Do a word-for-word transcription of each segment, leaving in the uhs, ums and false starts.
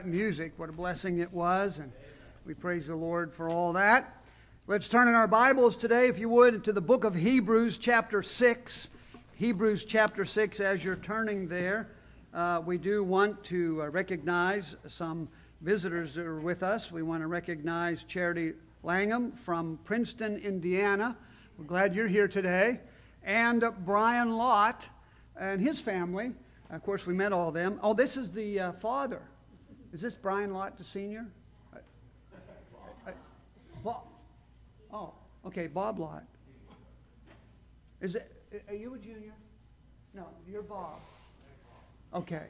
Music, what a blessing it was, and we praise the Lord for all that. Let's turn in our Bibles today, if you would, to the book of Hebrews chapter six. Hebrews chapter six, as you're turning there, uh, we do want to uh, recognize some visitors that are with us. We want to recognize Charity Langham from Princeton, Indiana. We're glad you're here today. And uh, Brian Lott and his family. Of course, we met all of them. Oh, this is the uh, father. Is this Brian Lott, the senior? I, I, Bob. Oh, okay, Bob Lott. Is it? Are you a junior? No, you're Bob. Okay.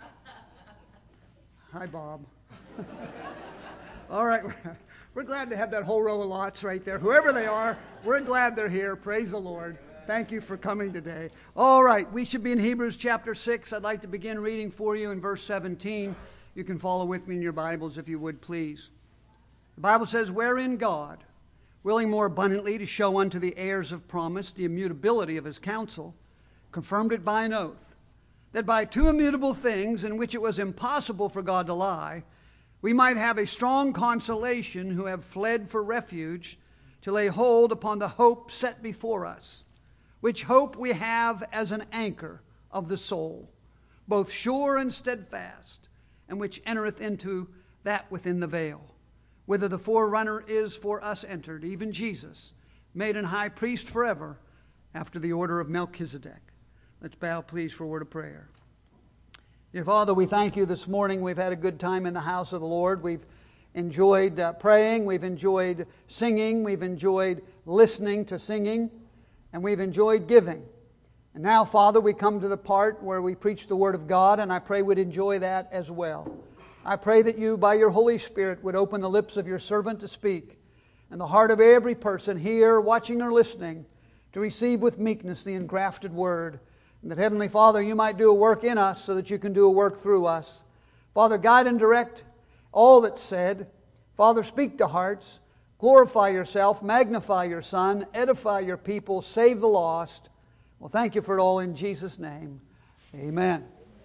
Hi, Bob. All right, we're glad to have that whole row of Lotts right there. Whoever they are, we're glad they're here. Praise the Lord. Thank you for coming today. All right, we should be in Hebrews chapter six. I'd like to begin reading for you in verse seventeen. You can follow with me in your Bibles if you would, please. The Bible says, "Wherein God, willing more abundantly to show unto the heirs of promise the immutability of his counsel, confirmed it by an oath, that by two immutable things in which it was impossible for God to lie, we might have a strong consolation who have fled for refuge to lay hold upon the hope set before us, which hope we have as an anchor of the soul, both sure and steadfast, and which entereth into that within the veil, whither the forerunner is for us entered, even Jesus, made an high priest forever, after the order of Melchizedek." Let's bow, please, for a word of prayer. Dear Father, we thank you this morning. We've had a good time in the house of the Lord. We've enjoyed uh, praying. We've enjoyed singing. We've enjoyed listening to singing. And we've enjoyed giving. And now, Father, we come to the part where we preach the Word of God, and I pray we'd enjoy that as well. I pray that you, by your Holy Spirit, would open the lips of your servant to speak, and the heart of every person here, watching or listening, to receive with meekness the engrafted Word, and that, Heavenly Father, you might do a work in us so that you can do a work through us. Father, guide and direct all that's said. Father, speak to hearts. Glorify yourself, magnify your Son, edify your people, save the lost. Well, thank you for it all in Jesus' name. Amen.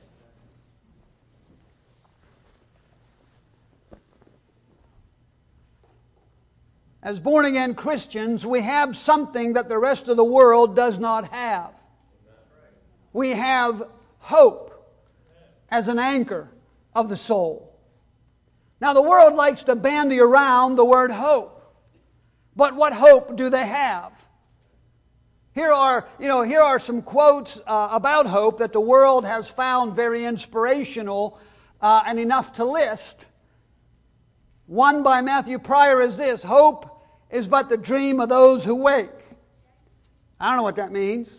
As born-again Christians, we have something that the rest of the world does not have. We have hope as an anchor of the soul. Now, the world likes to bandy around the word hope. But what hope do they have? Here are, you know, here are some quotes uh, about hope that the world has found very inspirational uh, and enough to list. One by Matthew Pryor is this: "Hope is but the dream of those who wake." I don't know what that means.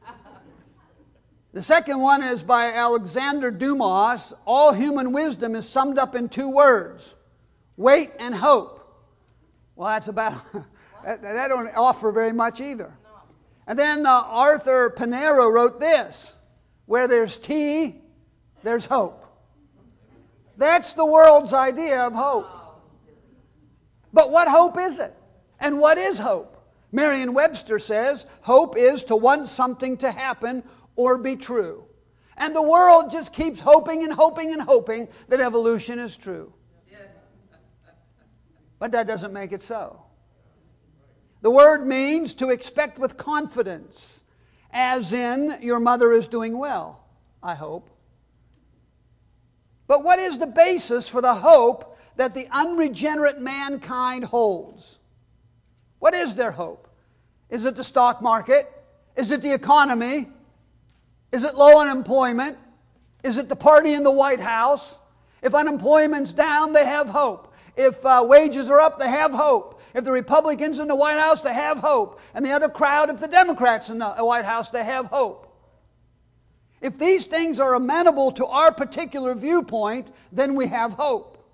The second one is by Alexander Dumas. "All human wisdom is summed up in two words: wait and hope." Well, that's about, that, that don't offer very much either. And then uh, Arthur Pinero wrote this: "Where there's tea, there's hope." That's the world's idea of hope. But what hope is it? And what is hope? Merriam-Webster says, hope is to want something to happen or be true. And the world just keeps hoping and hoping and hoping that evolution is true. But that doesn't make it so. The word means to expect with confidence, as in your mother is doing well, I hope. But what is the basis for the hope that the unregenerate mankind holds? What is their hope? Is it the stock market? Is it the economy? Is it low unemployment? Is it the party in the White House? If unemployment's down, they have hope. If uh, wages are up, they have hope. If the Republicans in the White House, they have hope. And the other crowd, if the Democrats in the White House, they have hope. If these things are amenable to our particular viewpoint, then we have hope.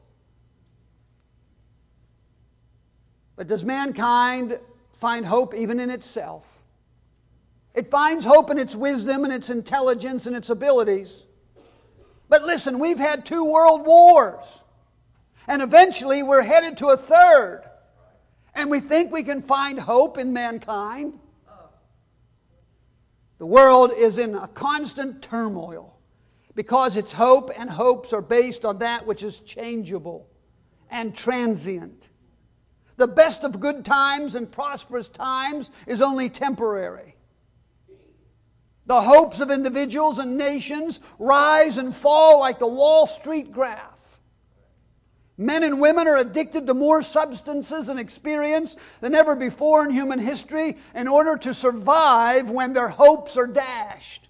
But does mankind find hope even in itself? It finds hope in its wisdom and its intelligence and its abilities. But listen, we've had two world wars. And eventually we're headed to a third. And we think we can find hope in mankind. The world is in a constant turmoil because its hope and hopes are based on that which is changeable and transient. The best of good times and prosperous times is only temporary. The hopes of individuals and nations rise and fall like the Wall Street graph. Men and women are addicted to more substances and experience than ever before in human history in order to survive when their hopes are dashed.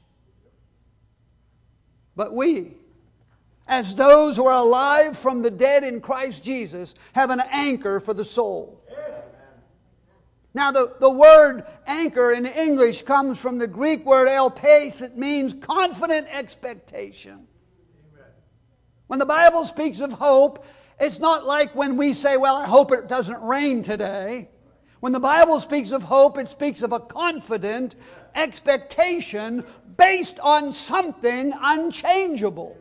But we, as those who are alive from the dead in Christ Jesus, have an anchor for the soul. Now, the, the word anchor in English comes from the Greek word elpis. It means confident expectation. When the Bible speaks of hope, it's not like when we say, well, I hope it doesn't rain today. When the Bible speaks of hope, it speaks of a confident expectation based on something unchangeable.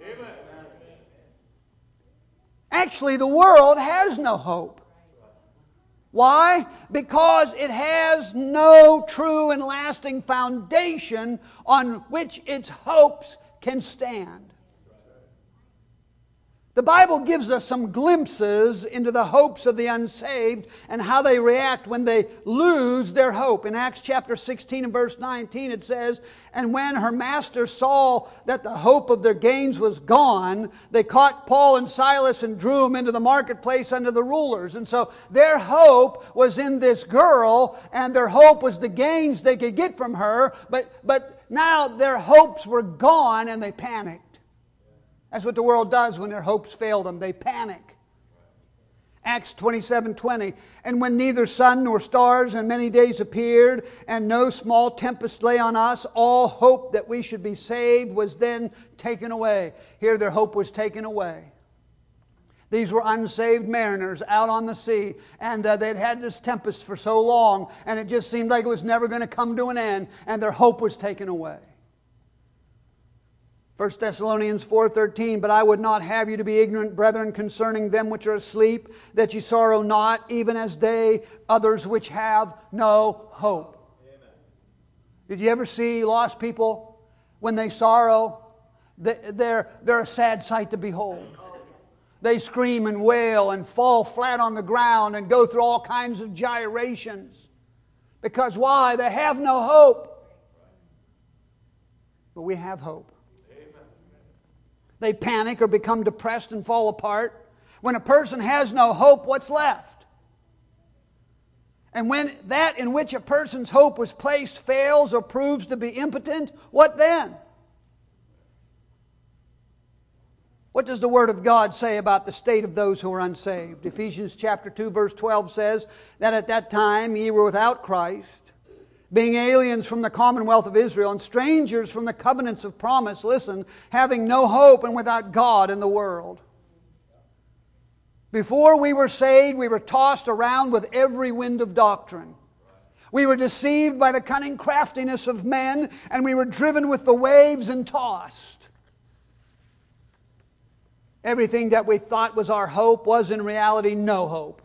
Actually, the world has no hope. Why? Because it has no true and lasting foundation on which its hopes can stand. The Bible gives us some glimpses into the hopes of the unsaved and how they react when they lose their hope. In Acts chapter sixteen and verse nineteen it says, "And when her masters saw that the hope of their gains was gone, they caught Paul and Silas and drew them into the marketplace under the rulers." And so their hope was in this girl, and their hope was the gains they could get from her, but, but now their hopes were gone and they panicked. That's what the world does when their hopes fail them. They panic. Acts twenty-seven twenty. "And when neither sun nor stars in many days appeared, and no small tempest lay on us, all hope that we should be saved was then taken away." Here their hope was taken away. These were unsaved mariners out on the sea, and uh, they'd had this tempest for so long, and it just seemed like it was never going to come to an end, and their hope was taken away. First Thessalonians four thirteen, "But I would not have you to be ignorant, brethren, concerning them which are asleep, that ye sorrow not, even as they others which have no hope." Amen. Did you ever see lost people when they sorrow? They're, they're a sad sight to behold. They scream and wail and fall flat on the ground and go through all kinds of gyrations. Because why? They have no hope. But we have hope. They panic or become depressed and fall apart. When a person has no hope, what's left? And when that in which a person's hope was placed fails or proves to be impotent, what then? What does the Word of God say about the state of those who are unsaved? Ephesians chapter two verse twelve says that at that time ye were without Christ, being aliens from the commonwealth of Israel and strangers from the covenants of promise, listen, having no hope and without God in the world. Before we were saved, we were tossed around with every wind of doctrine. We were deceived by the cunning craftiness of men, and we were driven with the waves and tossed. Everything that we thought was our hope was in reality no hope.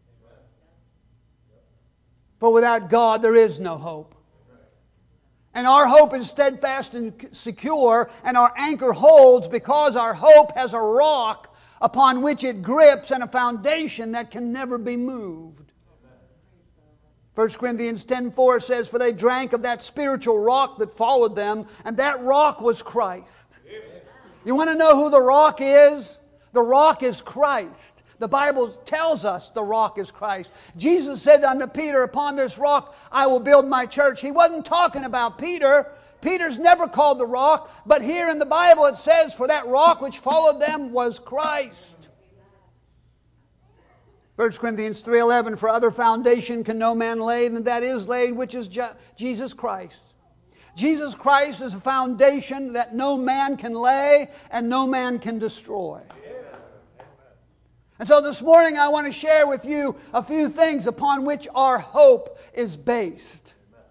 For without God, there is no hope. And our hope is steadfast and secure, and our anchor holds because our hope has a rock upon which it grips and a foundation that can never be moved. First Corinthians ten four says, "For they drank of that spiritual rock that followed them, and that rock was Christ." You want to know who the rock is? The rock is Christ. The Bible tells us the rock is Christ. Jesus said unto Peter, "Upon this rock I will build my church." He wasn't talking about Peter. Peter's never called the rock. But here in the Bible it says, "For that rock which followed them was Christ." First Corinthians three eleven, "For other foundation can no man lay than that is laid, which is Jesus Christ." Jesus Christ is a foundation that no man can lay and no man can destroy. And so this morning I want to share with you a few things upon which our hope is based.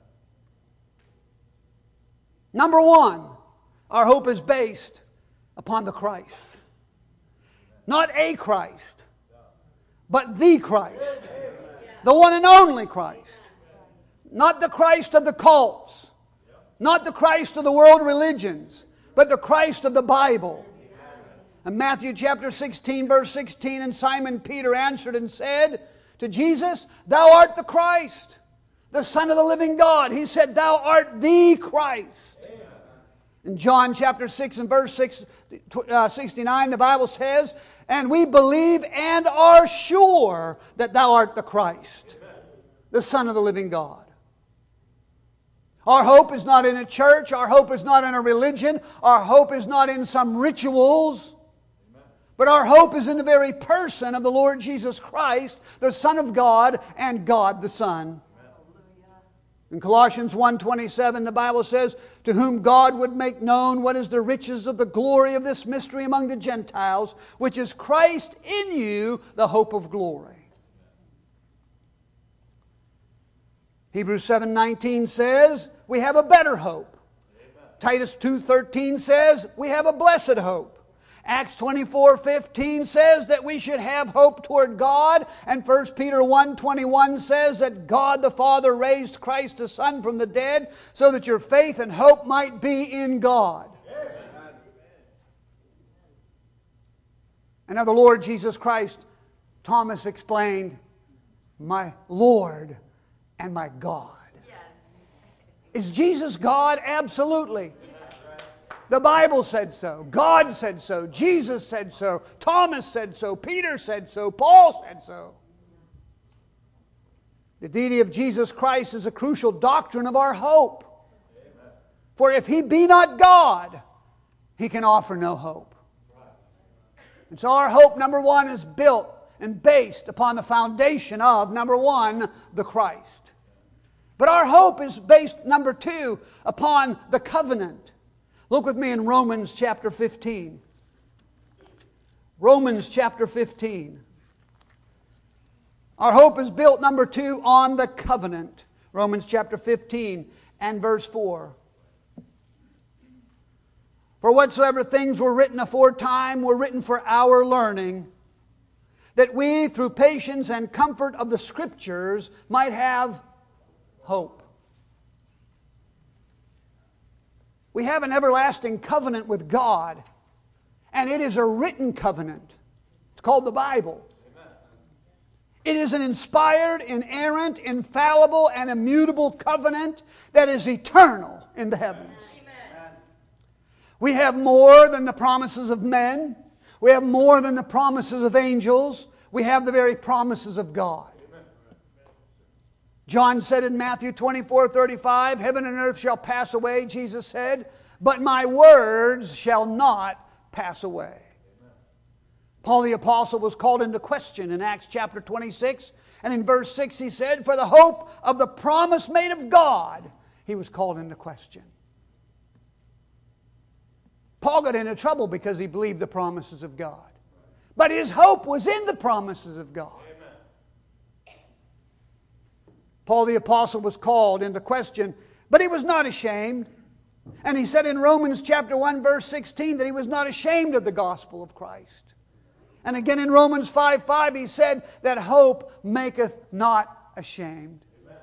Number one, our hope is based upon the Christ. Not a Christ, but the Christ. The one and only Christ. Not the Christ of the cults. Not the Christ of the world religions. but the Christ of the Bible. In Matthew chapter sixteen, verse sixteen, and Simon Peter answered and said to Jesus, Thou art the Christ, the Son of the living God. He said, Thou art the Christ. In John chapter six and verse six, uh, sixty-nine, the Bible says, And we believe and are sure that Thou art the Christ, the Son of the living God. Our hope is not in a church. Our hope is not in a religion. Our hope is not in some rituals. But our hope is in the very person of the Lord Jesus Christ, the Son of God, and God the Son. In Colossians one twenty-seven, the Bible says, To whom God would make known what is the riches of the glory of this mystery among the Gentiles, which is Christ in you, the hope of glory. Hebrews seven nineteen says, we have a better hope. Titus two thirteen says, we have a blessed hope. Acts twenty-four fifteen says that we should have hope toward God. And First Peter one twenty-one says that God the Father raised Christ the Son from the dead so that your faith and hope might be in God. Amen. And of the Lord Jesus Christ, Thomas explained, my Lord and my God. Yes. Is Jesus God? Absolutely. The Bible said so. God said so. Jesus said so. Thomas said so. Peter said so. Paul said so. The deity of Jesus Christ is a crucial doctrine of our hope. Amen. For if He be not God, He can offer no hope. And so our hope, number one, is built and based upon the foundation of, number one, the Christ. But our hope is based, number two, upon the covenant. Look with me in Romans chapter fifteen. Romans chapter fifteen. Our hope is built, number two, on the covenant. Romans chapter fifteen and verse four. For whatsoever things were written aforetime were written for our learning, that we, through patience and comfort of the Scriptures, might have hope. We have an everlasting covenant with God, and it is a written covenant. It's called the Bible. Amen. It is an inspired, inerrant, infallible, and immutable covenant that is eternal in the heavens. Amen. We have more than the promises of men. We have more than the promises of angels. We have the very promises of God. John said in Matthew twenty-four thirty-five, Heaven and earth shall pass away, Jesus said, but my words shall not pass away. Amen. Paul the Apostle was called into question in Acts chapter twenty-six, and in verse six he said, For the hope of the promise made of God, he was called into question. Paul got into trouble because he believed the promises of God. But his hope was in the promises of God. Paul the Apostle was called into question, but he was not ashamed. And he said in Romans chapter one verse sixteen that he was not ashamed of the gospel of Christ. And again in Romans five five he said that hope maketh not ashamed. Amen.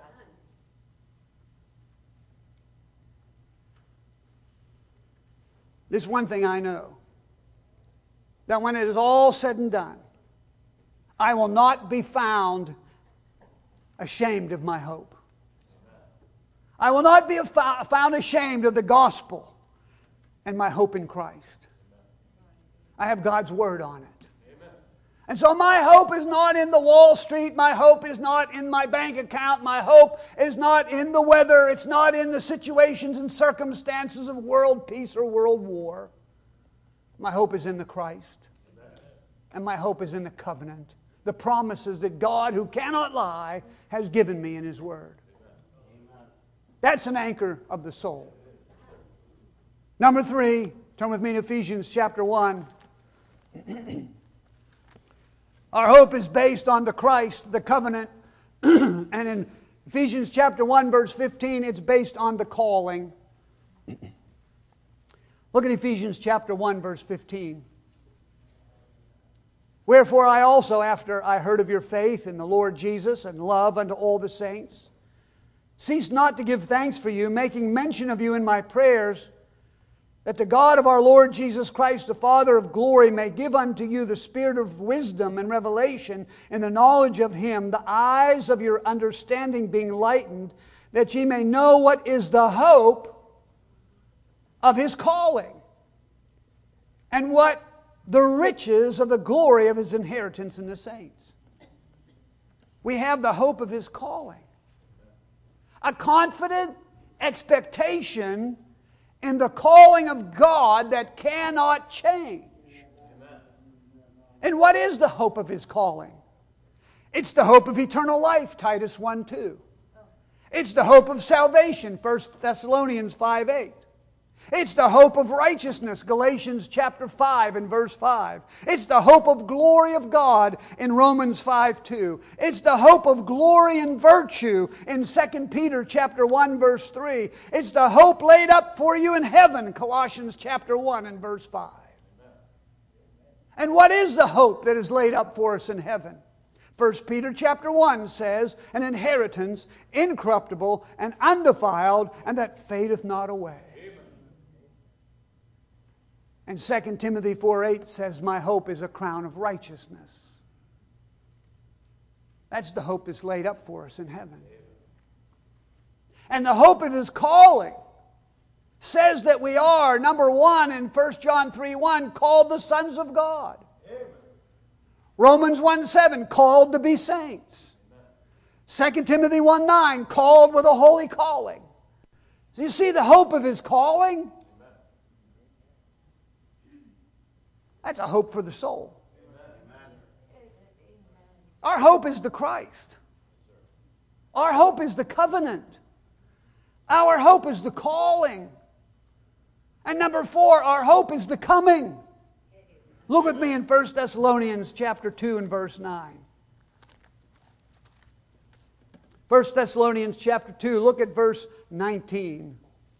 This one thing I know, that when it is all said and done, I will not be found ashamed of my hope. I will not be found ashamed of the gospel and my hope in Christ. I have God's word on it. Amen. And so my hope is not in the Wall Street. My hope is not in my bank account. My hope is not in the weather. It's not in the situations and circumstances of world peace or world war. My hope is in the Christ. Amen. And my hope is in the covenant. The promises that God, who cannot lie, has given me in His Word. Amen. That's an anchor of the soul. Number three, turn with me to Ephesians chapter one. Our hope is based on the Christ, the covenant. And in Ephesians chapter one, verse fifteen, it's based on the calling. Look at Ephesians chapter one, verse fifteen. Wherefore I also, after I heard of your faith in the Lord Jesus and love unto all the saints, cease not to give thanks for you, making mention of you in my prayers, that the God of our Lord Jesus Christ, the Father of glory, may give unto you the spirit of wisdom and revelation in the knowledge of Him, the eyes of your understanding being lightened, that ye may know what is the hope of His calling, and what the riches of the glory of His inheritance in the saints. We have the hope of His calling. A confident expectation in the calling of God that cannot change. Amen. And what is the hope of His calling? It's the hope of eternal life, Titus one two. It's the hope of salvation, First Thessalonians five eight. It's the hope of righteousness, Galatians chapter five and verse five. It's the hope of glory of God in Romans five two. It's the hope of glory and virtue in Second Peter chapter one verse three. It's the hope laid up for you in heaven, Colossians chapter one and verse five. And what is the hope that is laid up for us in heaven? First Peter chapter one says, an inheritance incorruptible and undefiled, and that fadeth not away. And Second Timothy four eight says, my hope is a crown of righteousness. That's the hope that's laid up for us in heaven. And the hope of His calling says that we are, number one, in First John three one, called the sons of God. Amen. Romans one seven, called to be saints. Amen. Second Timothy one nine, called with a holy calling. So you see the hope of His calling? That's a hope for the soul. Amen. Our hope is the Christ. Our hope is the covenant. Our hope is the calling. And number four, our hope is the coming. Look with me in First Thessalonians chapter two and verse nine. First Thessalonians chapter two, look at verse nineteen.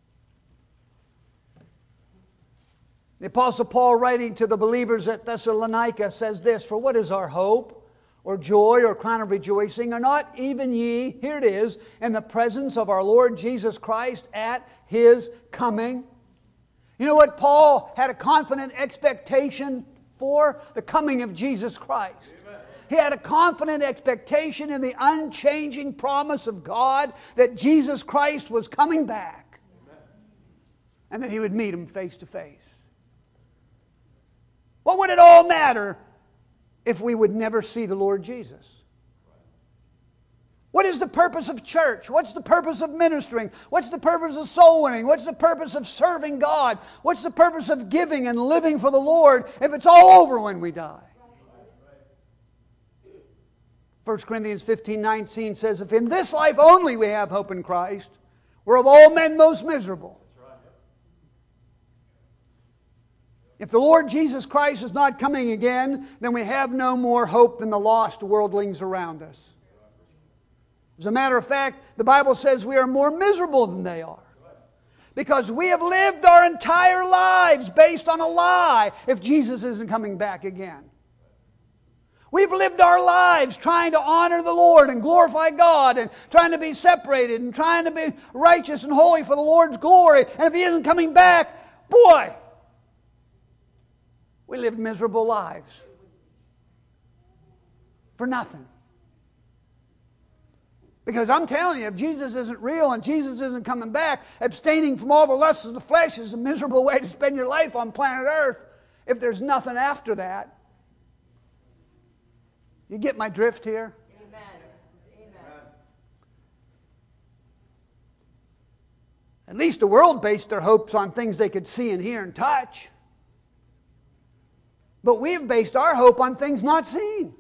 The Apostle Paul, writing to the believers at Thessalonica, says this, for what is our hope, or joy, or crown of rejoicing? Are not even ye, here it is, in the presence of our Lord Jesus Christ at His coming? You know what Paul had a confident expectation for? The coming of Jesus Christ. Amen. He had a confident expectation in the unchanging promise of God that Jesus Christ was coming back. Amen. And that He would meet him face to face. What would it all matter if we would never see the Lord Jesus? What is the purpose of church? What's the purpose of ministering? What's the purpose of soul winning? What's the purpose of serving God? What's the purpose of giving and living for the Lord if it's all over when we die? First Corinthians fifteen nineteen says, if in this life only we have hope in Christ, we're of all men most miserable. If the Lord Jesus Christ is not coming again, then we have no more hope than the lost worldlings around us. As a matter of fact, the Bible says we are more miserable than they are. Because we have lived our entire lives based on a lie if Jesus isn't coming back again. We've lived our lives trying to honor the Lord and glorify God and trying to be separated and trying to be righteous and holy for the Lord's glory. And if He isn't coming back, boy, we lived miserable lives for nothing. Because I'm telling you, if Jesus isn't real and Jesus isn't coming back, abstaining from all the lusts of the flesh is a miserable way to spend your life on planet Earth if there's nothing after that. You get my drift here? Amen. Amen. At least the world based their hopes on things they could see and hear and touch. But we've based our hope on things not seen.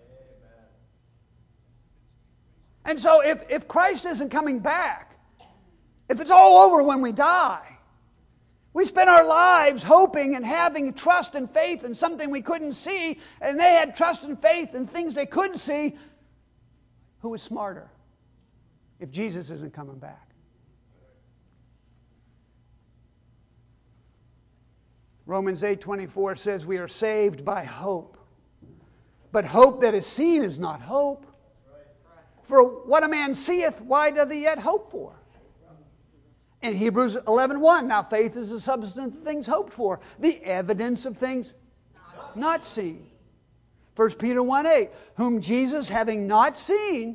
And so if, if Christ isn't coming back, if it's all over when we die, we spend our lives hoping and having trust and faith in something we couldn't see, and they had trust and faith in things they couldn't see. Who is smarter if Jesus isn't coming back? Romans eight twenty-four says we are saved by hope. But hope that is seen is not hope. For what a man seeth, why doth he yet hope for? In Hebrews eleven one, now faith is the substance of things hoped for, the evidence of things not seen. First Peter one eight, whom Jesus having not seen,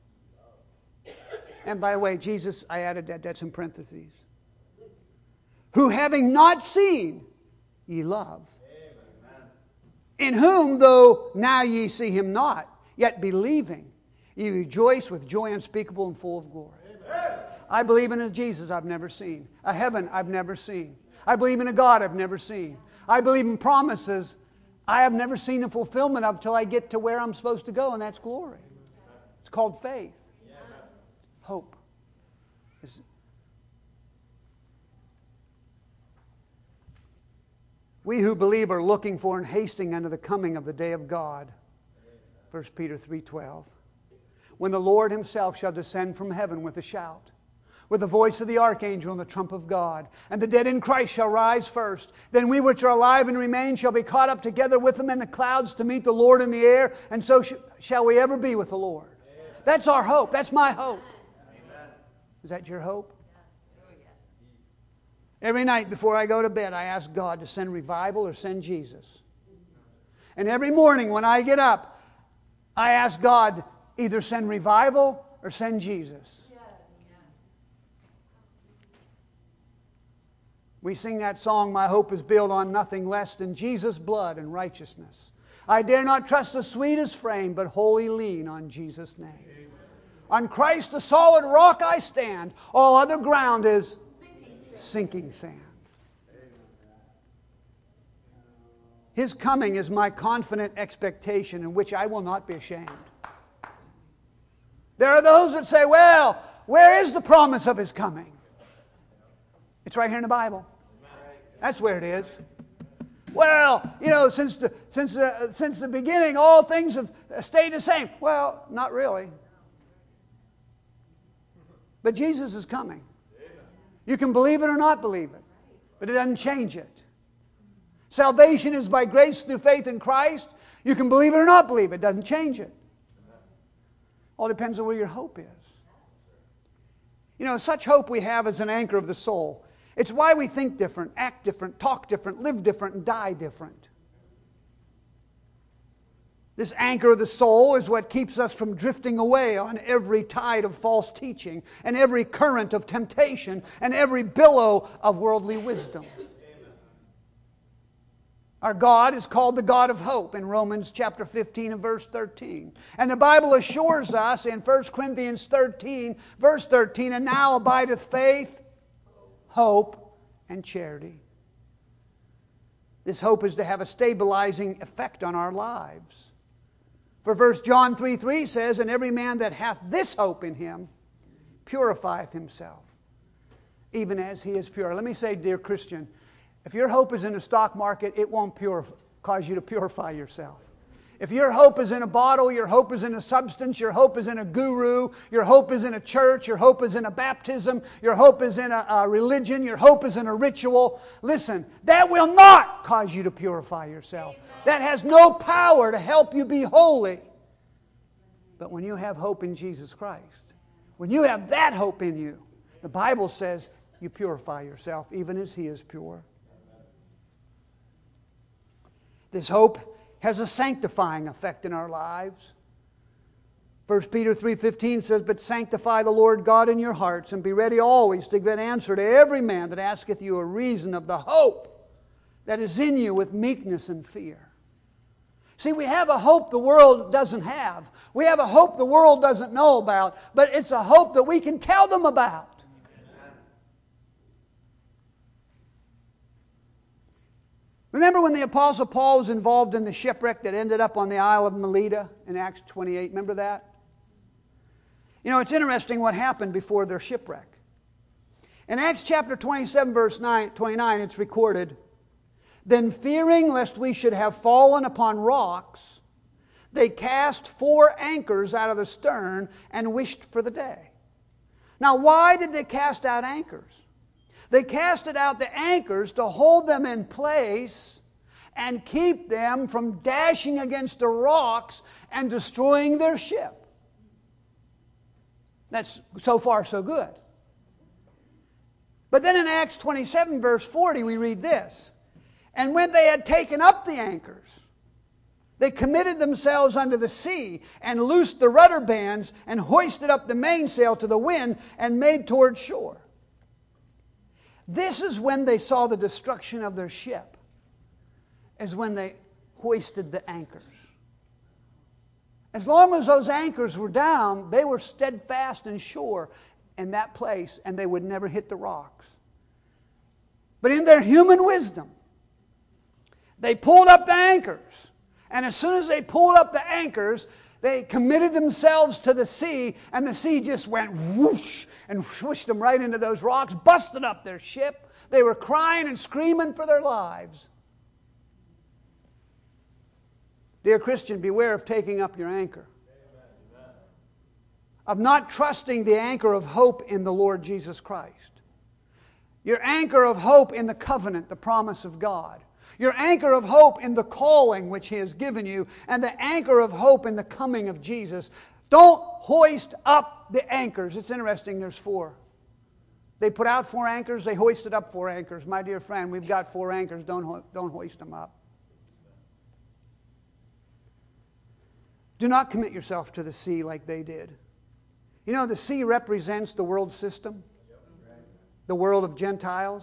and by the way, Jesus, I added that, that's in parentheses, who having not seen, ye love. Amen. In whom, though now ye see him not, yet believing, ye rejoice with joy unspeakable and full of glory. Amen. I believe in a Jesus I've never seen, a heaven I've never seen. I believe in a God I've never seen. I believe in promises I have never seen the fulfillment of till I get to where I'm supposed to go, and that's glory. It's called faith. Hope. We who believe are looking for and hasting unto the coming of the day of God. First Peter three twelve. When the Lord himself shall descend from heaven with a shout, with the voice of the archangel and the trump of God, and the dead in Christ shall rise first. Then we which are alive and remain shall be caught up together with them in the clouds to meet the Lord in the air, and so sh- shall we ever be with the Lord. Amen. That's our hope. That's my hope. Amen. Is that your hope? Every night before I go to bed, I ask God to send revival or send Jesus. And every morning when I get up, I ask God either send revival or send Jesus. We sing that song, my hope is built on nothing less than Jesus' blood and righteousness. I dare not trust the sweetest frame, but wholly lean on Jesus' name. Amen. On Christ the solid rock I stand. All other ground is sinking sand. His coming is my confident expectation in which I will not be ashamed. There are those that say, well, where is the promise of His coming? It's right here in the Bible. That's where it is. Well, you know, since the, since the, since the beginning, all things have stayed the same. Well, not really. But Jesus is coming. You can believe it or not believe it, but it doesn't change it. Salvation is by grace through faith in Christ. You can believe it or not believe it. It doesn't change it. All depends on where your hope is. You know, such hope we have is an anchor of the soul. It's why we think different, act different, talk different, live different, and die different. This anchor of the soul is what keeps us from drifting away on every tide of false teaching and every current of temptation and every billow of worldly wisdom. Our God is called the God of hope in Romans chapter fifteen and verse thirteen. And the Bible assures us in First Corinthians thirteen, verse thirteen, and now abideth faith, hope, and charity. This hope is to have a stabilizing effect on our lives. For First John three three says, and every man that hath this hope in him purifieth himself, even as he is pure. Let me say, dear Christian, if your hope is in the stock market, it won't purif- cause you to purify yourself. If your hope is in a bottle, your hope is in a substance, your hope is in a guru, your hope is in a church, your hope is in a baptism, your hope is in a, a religion, your hope is in a ritual, listen, that will not cause you to purify yourself. That has no power to help you be holy. But when you have hope in Jesus Christ, when you have that hope in you, the Bible says you purify yourself even as He is pure. This hope has a sanctifying effect in our lives. First Peter three fifteen says, but sanctify the Lord God in your hearts, and be ready always to give an answer to every man that asketh you a reason of the hope that is in you with meekness and fear. See, we have a hope the world doesn't have. We have a hope the world doesn't know about, but it's a hope that we can tell them about. Remember when the Apostle Paul was involved in the shipwreck that ended up on the Isle of Melita in Acts twenty-eight? Remember that? You know, it's interesting what happened before their shipwreck. In Acts chapter twenty-seven, verse twenty-nine, it's recorded, then fearing lest we should have fallen upon rocks, they cast four anchors out of the stern and wished for the day. Now, why did they cast out anchors? They casted out the anchors to hold them in place and keep them from dashing against the rocks and destroying their ship. That's so far so good. But then in Acts twenty-seven, verse forty, we read this. And when they had taken up the anchors, they committed themselves unto the sea and loosed the rudder bands and hoisted up the mainsail to the wind and made toward shore. This is when they saw the destruction of their ship, as when they hoisted the anchors. As long as those anchors were down, they were steadfast and sure in that place, and they would never hit the rocks. But in their human wisdom, they pulled up the anchors. And as soon as they pulled up the anchors, they committed themselves to the sea, and the sea just went whoosh and whooshed them right into those rocks, busted up their ship. They were crying and screaming for their lives. Dear Christian, beware of taking up your anchor. Amen. Of not trusting the anchor of hope in the Lord Jesus Christ. Your anchor of hope in the covenant, the promise of God. Your anchor of hope in the calling which He has given you. And the anchor of hope in the coming of Jesus. Don't hoist up the anchors. It's interesting, there's four. They put out four anchors, they hoisted up four anchors. My dear friend, we've got four anchors. Don't, ho- don't hoist them up. Do not commit yourself to the sea like they did. You know, the sea represents the world system, the world of Gentiles.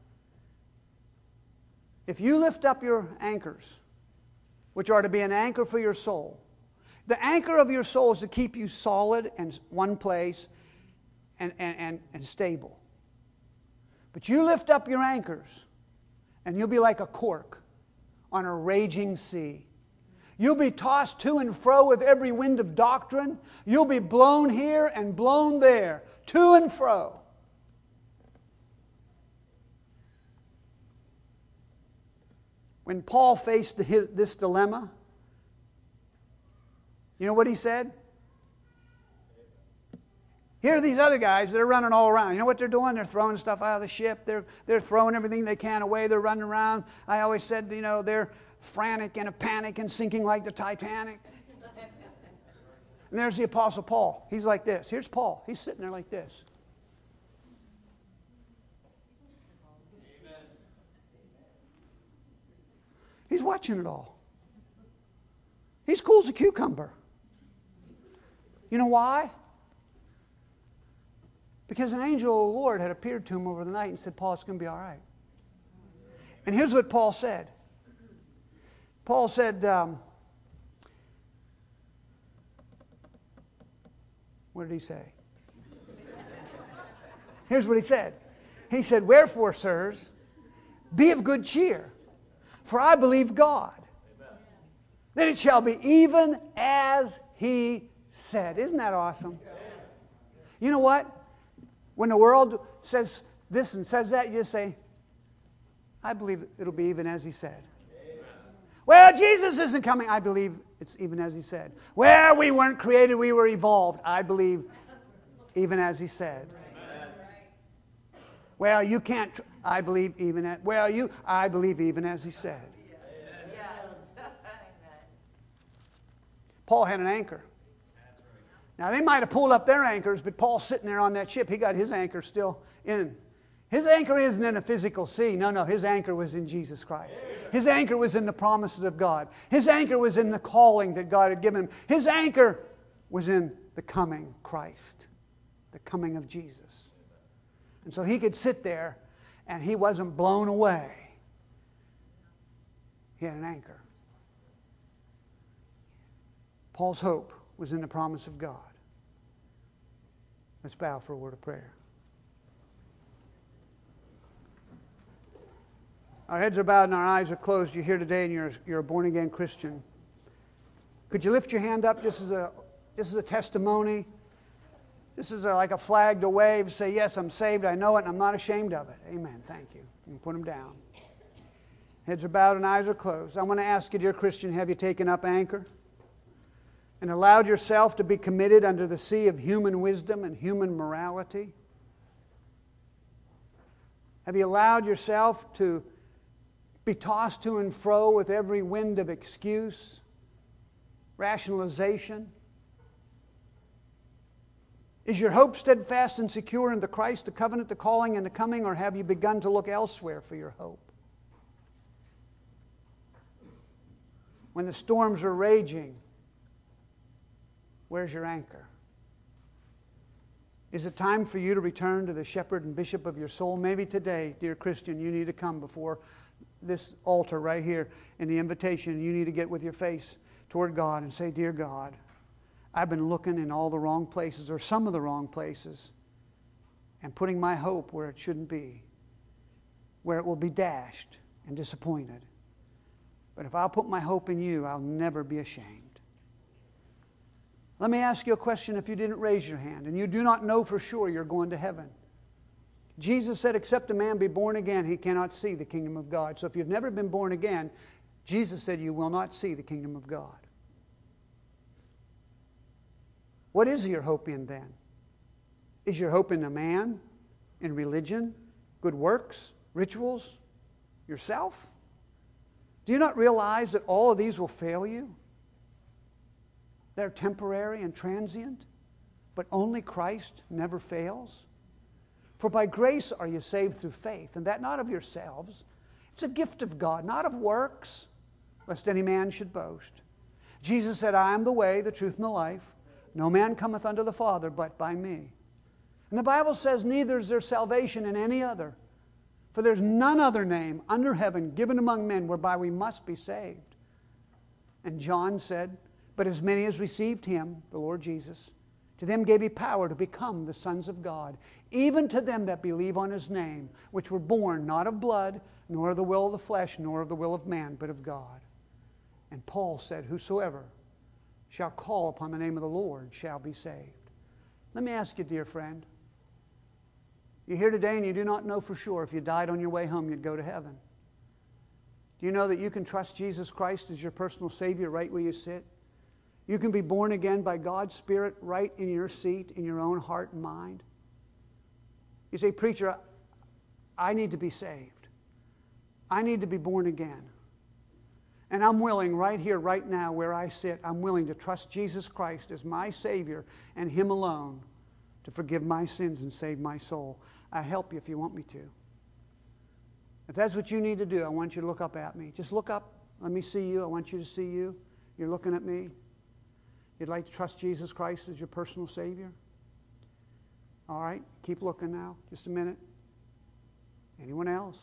If you lift up your anchors, which are to be an anchor for your soul, the anchor of your soul is to keep you solid in one place and, and, and, and stable. But you lift up your anchors, and you'll be like a cork on a raging sea. You'll be tossed to and fro with every wind of doctrine. You'll be blown here and blown there, to and fro. When Paul faced the, this dilemma, you know what he said? Here are these other guys that are running all around. You know what they're doing? They're throwing stuff out of the ship. They're, they're throwing everything they can away. They're running around. I always said, you know, they're frantic and a panic and sinking like the Titanic. And there's the Apostle Paul. He's like this. Here's Paul. He's sitting there like this. Amen. He's watching it all. He's cool as a cucumber. You know why? Because an angel of the Lord had appeared to him over the night and said, Paul, it's going to be all right. And here's what Paul said. Paul said, um, what did he say? Here's what he said. He said, wherefore, sirs, be of good cheer, for I believe God, Amen. That it shall be even as He said. Isn't that awesome? Yeah. You know what? When the world says this and says that, you just say, I believe it'll be even as He said. Well, Jesus isn't coming. I believe it's even as He said. Well, we weren't created, we were evolved. I believe even as He said. Amen. Well, you can't. Tr- I believe even as. Well, you. I believe even as He said. Yes. Paul had an anchor. Now they might have pulled up their anchors, but Paul's sitting there on that ship. He got his anchor still in. His anchor isn't in a physical sea. No, no. His anchor was in Jesus Christ. His anchor was in the promises of God. His anchor was in the calling that God had given him. His anchor was in the coming Christ, the coming of Jesus. And so he could sit there and he wasn't blown away. He had an anchor. Paul's hope was in the promise of God. Let's bow for a word of prayer. Our heads are bowed and our eyes are closed. You're here today and you're, you're a born-again Christian. Could you lift your hand up? This is a, this is a testimony. This is a, like a flag to wave. Say, yes, I'm saved. I know it and I'm not ashamed of it. Amen. Thank you. You can put them down. Heads are bowed and eyes are closed. I want to ask you, dear Christian, have you taken up anchor and allowed yourself to be committed under the sea of human wisdom and human morality? Have you allowed yourself to be tossed to and fro with every wind of excuse, rationalization? Is your hope steadfast and secure in the Christ, the covenant, the calling, and the coming, or have you begun to look elsewhere for your hope? When the storms are raging, where's your anchor? Is it time for you to return to the shepherd and bishop of your soul? Maybe today, dear Christian, you need to come before this altar right here in the invitation. You need to get with your face toward God and say, Dear God, I've been looking in all the wrong places, or some of the wrong places, and putting my hope where it shouldn't be, where it will be dashed and disappointed. But if I'll put my hope in you, I'll never be ashamed. Let me ask you a question if you didn't raise your hand and you do not know for sure you're going to heaven. Jesus said, except a man be born again, he cannot see the kingdom of God. So if you've never been born again, Jesus said you will not see the kingdom of God. What is your hope in then? Is your hope in a man, in religion, good works, rituals, yourself? Do you not realize that all of these will fail you? They're temporary and transient, but only Christ never fails. For by grace are you saved through faith, and that not of yourselves. It's a gift of God, not of works, lest any man should boast. Jesus said, I am the way, the truth, and the life. No man cometh unto the Father but by me. And the Bible says, neither is there salvation in any other. For there's none other name under heaven given among men whereby we must be saved. And John said, but as many as received him, the Lord Jesus, to them gave he power to become the sons of God, even to them that believe on his name, which were born not of blood, nor of the will of the flesh, nor of the will of man, but of God. And Paul said, whosoever shall call upon the name of the Lord shall be saved. Let me ask you, dear friend, you're here today and you do not know for sure if you died on your way home you'd go to heaven. Do you know that you can trust Jesus Christ as your personal Savior right where you sit? You can be born again by God's Spirit right in your seat, in your own heart and mind. You say, preacher, I need to be saved. I need to be born again. And I'm willing right here, right now, where I sit, I'm willing to trust Jesus Christ as my Savior and Him alone to forgive my sins and save my soul. I'll help you if you want me to. If that's what you need to do, I want you to look up at me. Just look up. Let me see you. I want you to see you. You're looking at me. You'd like to trust Jesus Christ as your personal Savior? All right, keep looking now. Just a minute. Anyone else?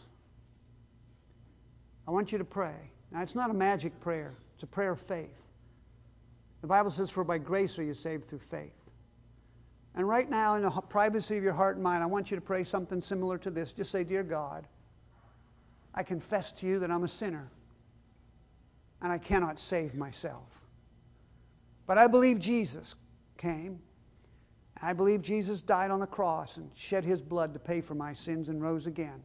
I want you to pray. Now, it's not a magic prayer. It's a prayer of faith. The Bible says, for by grace are you saved through faith. And right now, in the privacy of your heart and mind, I want you to pray something similar to this. Just say, Dear God, I confess to you that I'm a sinner, and I cannot save myself. But I believe Jesus came. I believe Jesus died on the cross and shed His blood to pay for my sins and rose again.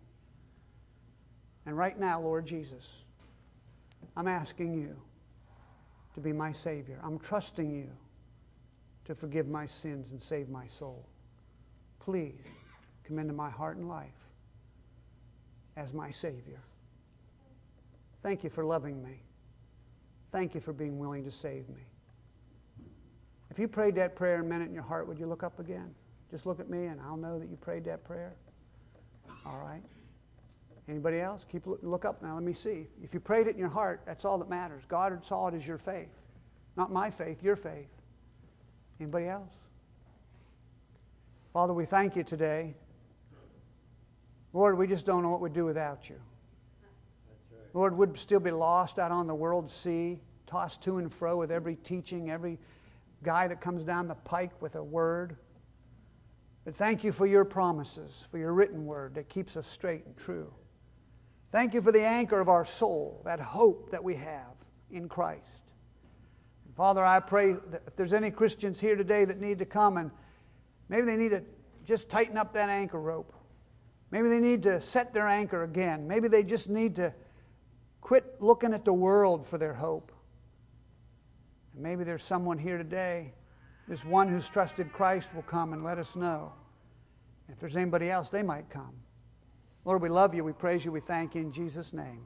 And right now, Lord Jesus, I'm asking you to be my Savior. I'm trusting you to forgive my sins and save my soul. Please come into my heart and life as my Savior. Thank you for loving me. Thank you for being willing to save me. If you prayed that prayer and meant it in your heart, would you look up again? Just look at me and I'll know that you prayed that prayer. All right. Anybody else? Keep look, look up now. Let me see. If you prayed it in your heart, that's all that matters. God saw it as your faith. Not my faith, your faith. Anybody else? Father, we thank you today. Lord, we just don't know what we'd do without you. That's right. Lord, we'd still be lost out on the world sea, tossed to and fro with every teaching, every guy that comes down the pike with a word. But thank you for your promises, for your written word that keeps us straight and true. Thank you for the anchor of our soul, that hope that we have in Christ. And Father, I pray that if there's any Christians here today that need to come and maybe they need to just tighten up that anchor rope. Maybe they need to set their anchor again. Maybe they just need to quit looking at the world for their hope. And maybe there's someone here today, this one who's trusted Christ will come and let us know. If there's anybody else, they might come. Lord, we love you, we praise you, we thank you in Jesus' name.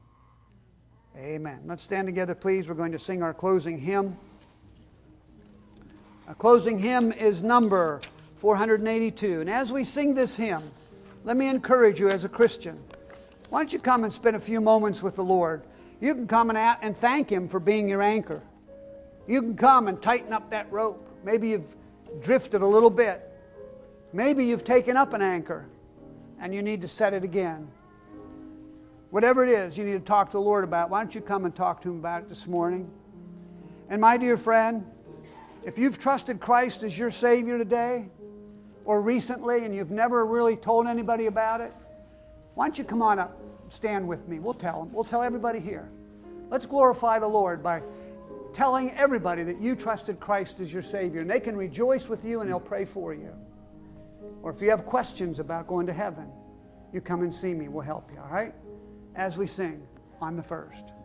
Amen. Let's stand together, please. We're going to sing our closing hymn. Our closing hymn is number four hundred eighty-two. And as we sing this hymn, let me encourage you as a Christian. Why don't you come and spend a few moments with the Lord? You can come and, at, and thank Him for being your anchor. You can come and tighten up that rope. Maybe you've drifted a little bit. Maybe you've taken up an anchor and you need to set it again. Whatever it is you need to talk to the Lord about, why don't you come and talk to Him about it this morning? And my dear friend, if you've trusted Christ as your Savior today or recently and you've never really told anybody about it, why don't you come on up, stand with me. We'll tell them. We'll tell everybody here. Let's glorify the Lord by telling everybody that you trusted Christ as your Savior. And they can rejoice with you and they'll pray for you. Or if you have questions about going to heaven, you come and see me. We'll help you, all right? As we sing on the first.